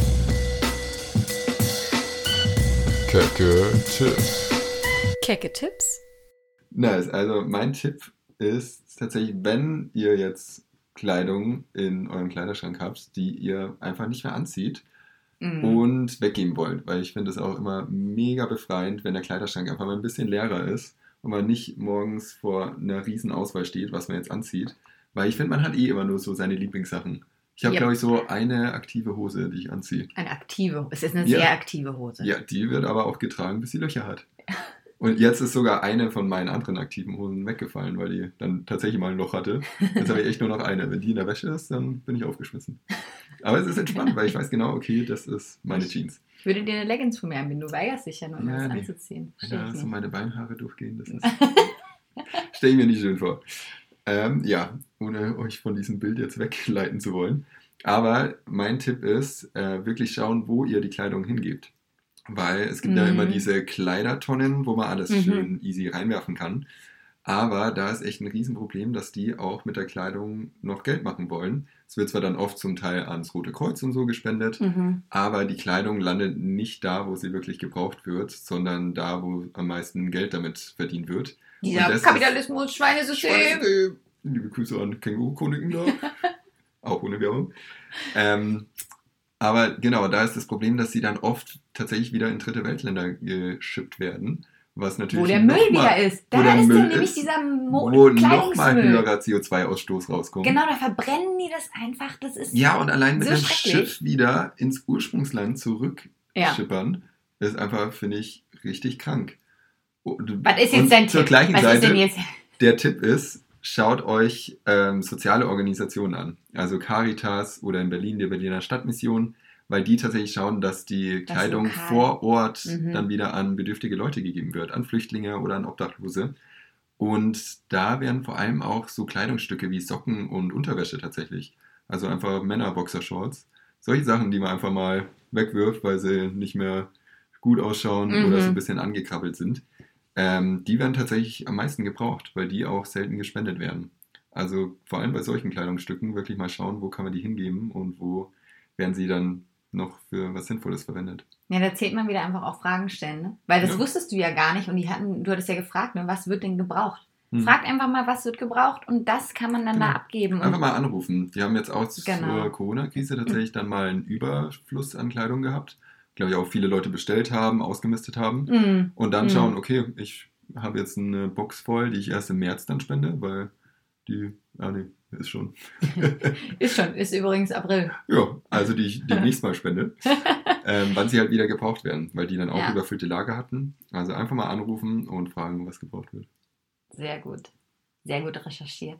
Kecke Tipps. Kecke Tipps? Nice. Also mein Tipp ist tatsächlich, wenn ihr jetzt Kleidung in eurem Kleiderschrank habt, die ihr einfach nicht mehr anzieht und weggeben wollt. Weil ich finde es auch immer mega befreiend, wenn der Kleiderschrank einfach mal ein bisschen leerer ist und man nicht morgens vor einer riesen Auswahl steht, was man jetzt anzieht. Weil ich finde, man hat immer nur so seine Lieblingssachen. Ich habe, glaube ich, so eine aktive Hose, die ich anziehe. Eine aktive? Es ist eine sehr aktive Hose. Ja, die wird aber auch getragen, bis sie Löcher hat. Und jetzt ist sogar eine von meinen anderen aktiven Hosen weggefallen, weil die dann tatsächlich mal ein Loch hatte. Jetzt habe ich echt nur noch eine. Wenn die in der Wäsche ist, dann bin ich aufgeschmissen. Aber es ist entspannt, weil ich weiß genau, okay, das ist meine Jeans. Ich würde dir eine Leggings von mir anbieten. Du weigerst dich ja nur, das anzuziehen. Wenn da so meine Beinhaare durchgehen, das ist... stelle ich mir nicht schön vor. Ja, ohne euch von diesem Bild jetzt wegleiten zu wollen. Aber mein Tipp ist, wirklich schauen, wo ihr die Kleidung hingebt. Weil es gibt ja immer diese Kleidertonnen, wo man alles schön easy reinwerfen kann. Aber da ist echt ein Riesenproblem, dass die auch mit der Kleidung noch Geld machen wollen. Es wird zwar dann oft zum Teil ans Rote Kreuz und so gespendet, aber die Kleidung landet nicht da, wo sie wirklich gebraucht wird, sondern da, wo am meisten Geld damit verdient wird. Dieser Kapitalismus, Schweinesystem. Liebe Grüße an Känguru-Chroniken da. Auch ohne Werbung. Aber genau, da ist das Problem, dass sie dann oft tatsächlich wieder in dritte Weltländer geschippt werden. Was natürlich wo der Müll wieder ist. Da ist dann nämlich dieser wo nochmal höherer CO2-Ausstoß rauskommt. Genau, da verbrennen die das einfach. Das ist ja, und allein mit dem Schiff wieder ins Ursprungsland zurückschippern, ist einfach, finde ich, richtig krank. Was ist jetzt dein Tipp? Zur gleichen Seite, der Tipp ist, schaut euch soziale Organisationen an. Also Caritas oder in Berlin die Berliner Stadtmission, weil die tatsächlich schauen, dass die Kleidung vor Ort dann wieder an bedürftige Leute gegeben wird, an Flüchtlinge oder an Obdachlose. Und da werden vor allem auch so Kleidungsstücke wie Socken und Unterwäsche tatsächlich, also einfach Männer-Boxershorts, solche Sachen, die man einfach mal wegwirft, weil sie nicht mehr gut ausschauen oder so ein bisschen angekrabbelt sind. Die werden tatsächlich am meisten gebraucht, weil die auch selten gespendet werden. Also vor allem bei solchen Kleidungsstücken wirklich mal schauen, wo kann man die hingeben und wo werden sie dann noch für was Sinnvolles verwendet. Ja, da zählt man wieder einfach auch Fragen stellen, ne? Weil das wusstest du ja gar nicht und du hattest ja gefragt, ne, was wird denn gebraucht? Fragt einfach mal, was wird gebraucht und das kann man dann da abgeben. Einfach mal anrufen. Die haben jetzt auch zur Corona-Krise tatsächlich dann mal einen Überfluss an Kleidung gehabt. Glaube ich auch viele Leute bestellt haben, ausgemistet haben und dann schauen, okay, ich habe jetzt eine Box voll, die ich erst im März dann spende, weil die, ist schon. ist übrigens April. Ja, also die ich nächstes Mal spende, wann sie halt wieder gebraucht werden, weil die dann auch überfüllte Lager hatten. Also einfach mal anrufen und fragen, was gebraucht wird. Sehr gut recherchiert.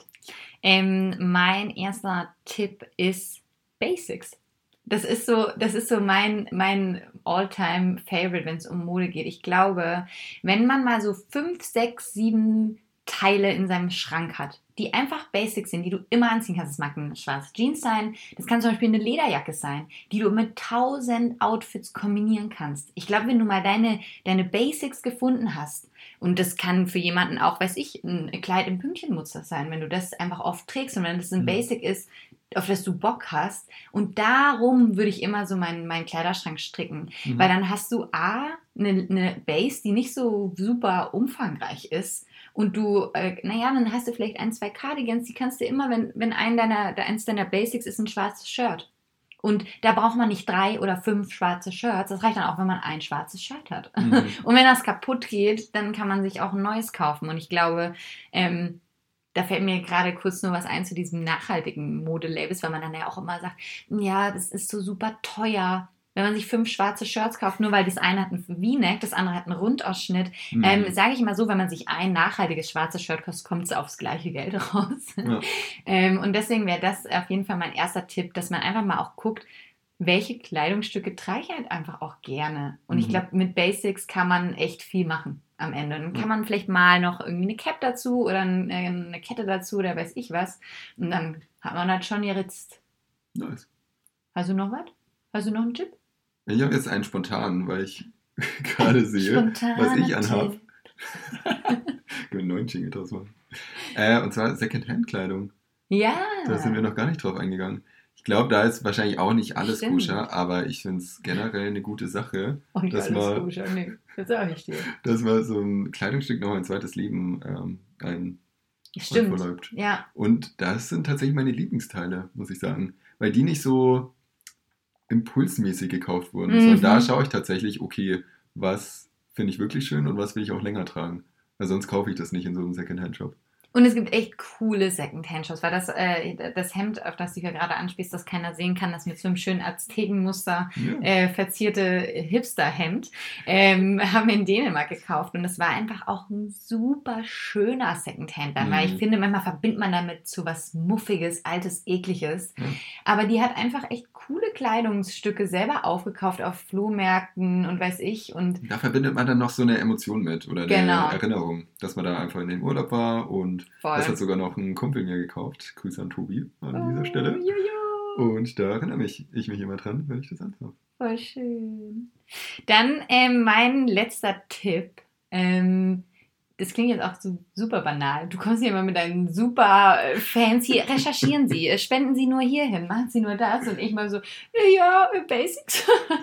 Mein erster Tipp ist Basics. Das ist so mein All-Time-Favorite, wenn es um Mode geht. Ich glaube, wenn man mal so 5, 6, 7 Teile in seinem Schrank hat, die einfach Basics sind, die du immer anziehen kannst. Das mag ein schwarzes Jeans sein, das kann zum Beispiel eine Lederjacke sein, die du mit 1000 Outfits kombinieren kannst. Ich glaube, wenn du mal deine Basics gefunden hast, und das kann für jemanden auch, weiß ich, ein Kleid im Pünktchenmuster sein, wenn du das einfach oft trägst und wenn das ein Basic ist, auf das du Bock hast. Und darum würde ich immer so meinen Kleiderschrank stricken. Weil dann hast du eine Base, die nicht so super umfangreich ist. Und du, dann hast du vielleicht 1, 2 Cardigans, die kannst du immer, wenn eins deiner Basics ist ein schwarzes Shirt. Und da braucht man nicht 3 oder 5 schwarze Shirts. Das reicht dann auch, wenn man ein schwarzes Shirt hat. Und wenn das kaputt geht, dann kann man sich auch ein neues kaufen. Und ich glaube, da fällt mir gerade kurz nur was ein zu diesem nachhaltigen Modelabels, weil man dann ja auch immer sagt, ja, das ist so super teuer. wenn man sich 5 schwarze Shirts kauft, nur weil das eine hat einen V-Neck, das andere hat einen Rundausschnitt, sage ich mal so, wenn man sich ein nachhaltiges schwarzes Shirt kauft, kommt es aufs gleiche Geld raus. Ja. Und deswegen wäre das auf jeden Fall mein erster Tipp, dass man einfach mal auch guckt, welche Kleidungsstücke trage ich halt einfach auch gerne. Und ich glaube, mit Basics kann man echt viel machen am Ende. Dann kann man vielleicht mal noch irgendwie eine Cap dazu oder eine Kette dazu oder weiß ich was. Und dann hat man halt schon geritzt. Nice. Hast du noch was? Hast du noch einen Tipp? Ich habe jetzt einen spontanen, weil ich gerade sehe, was ich anhabe. Ich will einen neuen Jingle draus machen. Und zwar Secondhand-Kleidung. Ja. Da sind wir noch gar nicht drauf eingegangen. Ich glaube, da ist wahrscheinlich auch nicht alles koscher, aber ich finde es generell eine gute Sache, dass man, koscher, nee, das sage ich dir. Dass man so ein Kleidungsstück noch ein zweites Leben verläuft. Ja. Und das sind tatsächlich meine Lieblingsteile, muss ich sagen, weil die nicht so impulsmäßig gekauft wurden, sondern da schaue ich tatsächlich, okay, was finde ich wirklich schön und was will ich auch länger tragen, weil sonst kaufe ich das nicht in so einem Secondhand-Shop. Und es gibt echt coole Secondhand-Shops, weil das Hemd, auf das du hier gerade anspielst, das keiner sehen kann, das mit so einem schönen Aztekenmuster verzierte Hipster-Hemd, haben wir in Dänemark gekauft. Und das war einfach auch ein super schöner Secondhand-Laden, weil ich finde, manchmal verbindet man damit so was Muffiges, Altes, Ekliges. Aber die hat einfach echt coole Kleidungsstücke selber aufgekauft auf Flohmärkten und weiß ich. Und da verbindet man dann noch so eine Emotion mit oder eine Erinnerung, dass man da einfach in dem Urlaub war und das hat sogar noch ein Kumpel mir gekauft. Grüße an Tobi an dieser Stelle. Und da erinnere ich mich immer dran, wenn ich das anhabe. Voll schön. Dann mein letzter Tipp. Das klingt jetzt auch so super banal. Du kommst hier immer mit deinen super fancy, recherchieren Sie, spenden Sie nur hierhin, machen Sie nur das. Und ich mal so, ja, Basics.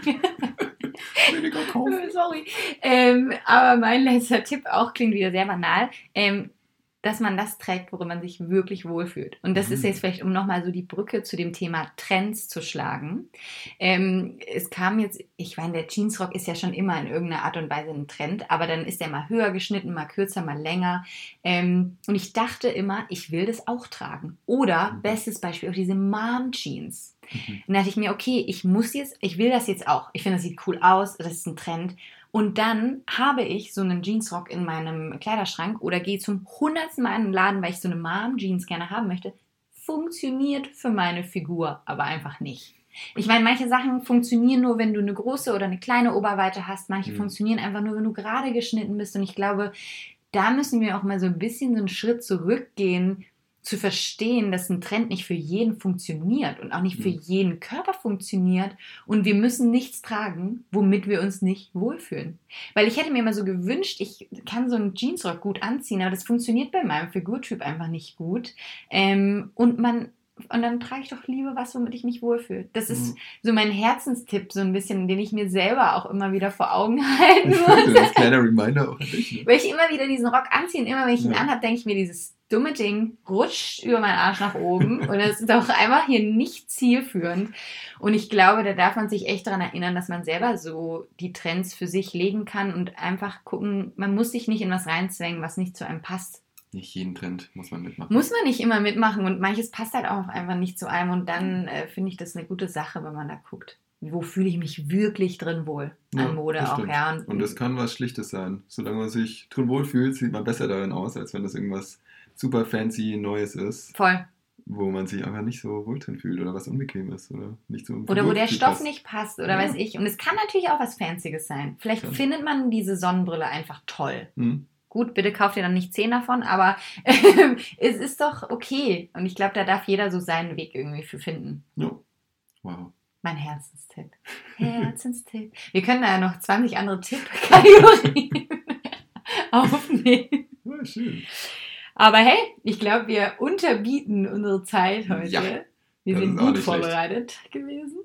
Weniger kaufen. Sorry. Aber mein letzter Tipp auch klingt wieder sehr banal. Dass man das trägt, worin man sich wirklich wohlfühlt. Und das ist jetzt vielleicht, um nochmal so die Brücke zu dem Thema Trends zu schlagen. Es kam jetzt, ich meine, der Jeansrock ist ja schon immer in irgendeiner Art und Weise ein Trend, aber dann ist der mal höher geschnitten, mal kürzer, mal länger. Und ich dachte immer, ich will das auch tragen. Oder, bestes Beispiel, auch diese Mom-Jeans. Dann dachte ich mir, okay, ich will das jetzt auch. Ich finde, das sieht cool aus, das ist ein Trend. Und dann habe ich so einen Jeansrock in meinem Kleiderschrank oder gehe zum 100. Mal in den Laden, weil ich so eine Mom-Jeans gerne haben möchte. Funktioniert für meine Figur, aber einfach nicht. Ich meine, manche Sachen funktionieren nur, wenn du eine große oder eine kleine Oberweite hast. Manche funktionieren einfach nur, wenn du gerade geschnitten bist. Und ich glaube, da müssen wir auch mal so ein bisschen so einen Schritt zurückgehen, zu verstehen, dass ein Trend nicht für jeden funktioniert und auch nicht für jeden Körper funktioniert und wir müssen nichts tragen, womit wir uns nicht wohlfühlen. Weil ich hätte mir immer so gewünscht, ich kann so einen Jeansrock gut anziehen, aber das funktioniert bei meinem Figurtyp einfach nicht gut. Und dann trage ich doch lieber was, womit ich mich wohlfühle. Das ist so mein Herzenstipp, so ein bisschen, den ich mir selber auch immer wieder vor Augen halten muss. Das kleiner Reminder auch an dich. Ne? Weil ich immer wieder diesen Rock anziehe und immer, wenn ich ihn anhabe, denke ich mir, dieses dumme Ding rutscht über meinen Arsch nach oben und das ist auch einfach hier nicht zielführend. Und ich glaube, da darf man sich echt daran erinnern, dass man selber so die Trends für sich legen kann und einfach gucken, man muss sich nicht in was reinzwängen, was nicht zu einem passt. Nicht jeden Trend muss man mitmachen. Muss man nicht immer mitmachen und manches passt halt auch einfach nicht zu einem und dann finde ich das eine gute Sache, wenn man da guckt. Wo fühle ich mich wirklich drin wohl an Mode auch, ja. Und das kann was Schlichtes sein. Solange man sich drin wohl fühlt, sieht man besser darin aus, als wenn das irgendwas super fancy Neues ist. Voll. Wo man sich einfach nicht so wohl drin fühlt oder was unbequem ist oder nicht so. Oder wo der Stoff nicht passt oder weiß ich. Und es kann natürlich auch was Fancyes sein. Vielleicht findet man diese Sonnenbrille einfach toll. Gut, bitte kauft ihr dann nicht 10 davon, aber es ist doch okay. Und ich glaube, da darf jeder so seinen Weg irgendwie für finden. Ja. Wow. Mein Herzenstipp. Herzenstipp. Wir können da ja noch 20 andere Tipp-Kategorien aufnehmen. Ja, schön. Aber hey, ich glaube, wir unterbieten unsere Zeit heute. Ja, wir sind gut vorbereitet gewesen.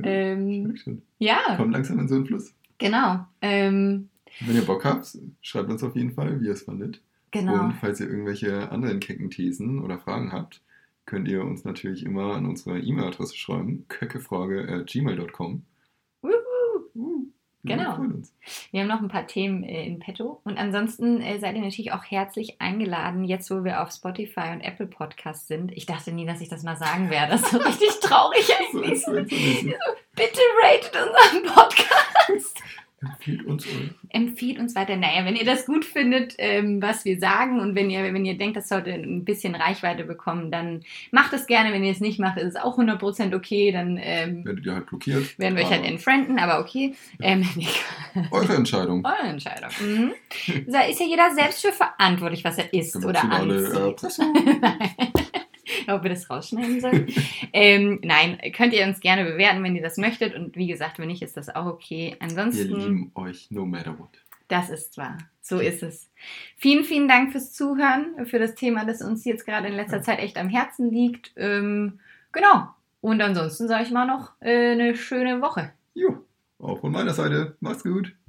Ja. Kommt langsam in so einen Fluss. Genau. Wenn ihr Bock habt, schreibt uns auf jeden Fall, wie ihr es fandet. Genau. Und falls ihr irgendwelche anderen kecken Thesen oder Fragen habt, könnt ihr uns natürlich immer an unsere E-Mail-Adresse schreiben, köckefrage@gmail.com. Genau. Wir freuen uns. Wir haben noch ein paar Themen in petto. Und ansonsten seid ihr natürlich auch herzlich eingeladen, jetzt wo wir auf Spotify und Apple Podcasts sind. Ich dachte nie, dass ich das mal sagen werde. Das ist so richtig traurig eigentlich. Bitte ratet unseren Podcast. Empfiehlt uns weiter. Naja, wenn ihr das gut findet, was wir sagen, und wenn ihr denkt, das sollte ein bisschen Reichweite bekommen, dann macht es gerne. Wenn ihr es nicht macht, ist es auch 100% okay. Dann werdet ihr halt blockiert. Werden wir euch halt entfrienden, aber okay. Eure Entscheidung. Eure Entscheidung. Mhm. Da ist ja jeder selbst für verantwortlich, was er isst oder anzieht. Ob wir das rausschneiden sollen. Nein, könnt ihr uns gerne bewerten, wenn ihr das möchtet. Und wie gesagt, wenn nicht, ist das auch okay. Ansonsten. Wir lieben euch no matter what. Das ist wahr. So ist es. Vielen, vielen Dank fürs Zuhören, für das Thema, das uns jetzt gerade in letzter Zeit echt am Herzen liegt. Genau. Und ansonsten sage ich mal noch eine schöne Woche. Jo, auch von meiner Seite. Macht's gut.